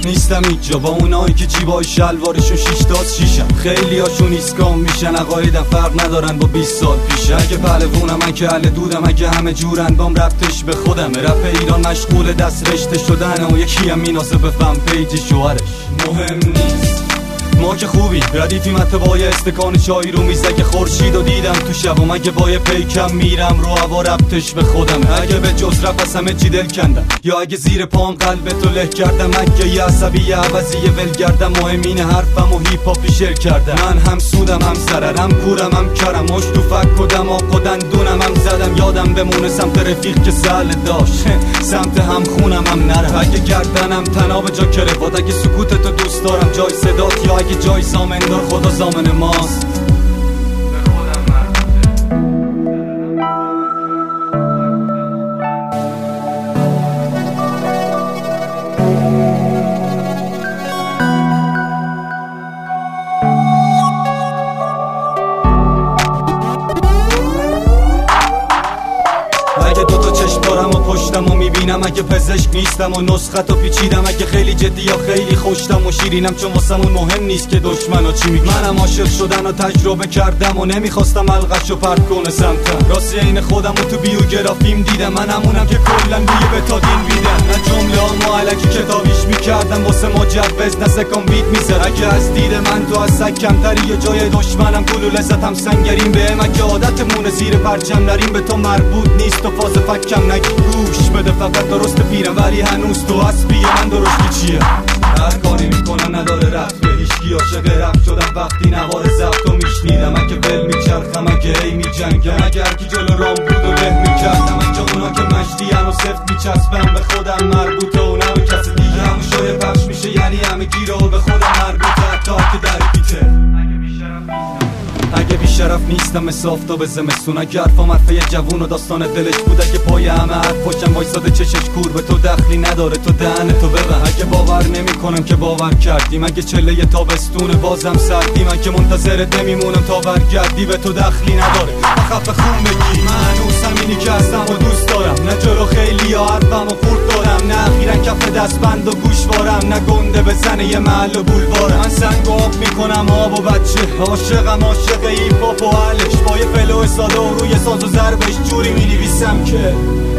نیستم اینجا با اونایی که جیبای شلوارشون 6 تا 6م. خیلی هاشون ایسکام میشن، عقایدم فرق ندارن با 20 سال پیش. اگه پهلوونم، اگه اهل دودم، اگه همه جورن بام ربطش به خودمه. رپ ایران مشغول دست رشته شدن و یکی هم میناسه به فن پیج شوهرش. مهم نیست ما که خوبی ردیفیم حتی با یه استکان چای رو میز. اگه خورشیدو دیدم تو شبم، اگه با یه پیکم میرم رو هوا ربطش به خودم. اگه به جز رپ از همه چی دل کندم، یا اگه زیر پام قلب تو له کردم، اگه یه عصبی یه عوضی یه ول گردم، مهمین حرفم و هیپ هاپی شیر کردم. من هم سودم هم سررم، کورم هم کرم، مش تو فک و دماغ و دندونم هم زدم. یادم بمونه سمت رفیق که سهل داشت، سمت هم خونم هم نرم. اگه گردنم تناب جا کروات، اگه سکوتتو دوست دارم جای صدات، یا اگه جای زامن دار خدا زامن ماست. اگه دوتا چشم دارم و پشتم و میبینم، اگه پزشک نیستم و نسختو پیچیدم، اگه خیلی جدی یا خیلی خوشتم و شیرینم، چون واسمون مهم نیست که دشمنا چی میگن. منم عاشق شدن و تجربه کردم و نمیخواستم القشو پرت کنه سمتم. راستی این خودم و تو بیوگرافیم دیدم، من همونم که کلا روی بتادین بیدم. نه جمله ها علکی کتابیش میکردم، واسه مجوز نه سکان بیت میزد. اگه از دید من تو از سگ کمتری، یا جای دشمنم گلو لذتم سنگریم بهم. اگه عادتمونه زیر پرچم نریم، به تو مربوط نیست و فاز فکم نگی. گوش بده فقط درست پیرم، ولی هنوز تو اسبی من درستی چیه. هر کاری میکنم نداره رفت به هیچکی. عاشق رفت شدم وقتی نوار ضبطو میشنیدم. اگه بل میچرخم، اگه ای میجنگم، اگه هرکی جلو رام بود و له میکردم. اگه اونا که مشتیان و سفت میچسبم به خودم مربوطه و نه به کسی دیگه. همون شایه پخش میشه یعنی همه گیره و به خودم مربوطه، حتی که در بیته. اگه بیشرف نیستم مثل آفتاب زمستون، اگه حرفام حرفه یه جوون و داستان دلش بود، اگه پای همه حرف پاشم وایساده چشش کور به تو دخلی نداره تو دهنتو ببن. اگه باور نمی کنم که باور کردیم، اگه چله یه تابستونه بازم سردی، من که منتظرت نمیمونم تا برگردی، به تو دخلی نداره خف خون بگی. من هنوز همینی که هستم و دوست دارم، نه جلو خیلی یا حرفم و خورد دارم، نه اخیرا کف دستبند و گوشوارم، نه گنده بزنه یه محل و بولوارم. من سنگ و آب میکنم آب و بچه، عاشقم عاشق ایپ هاپ و حلش، با یه فلو ساده و روی ساز و ضربش جوری مینویسم که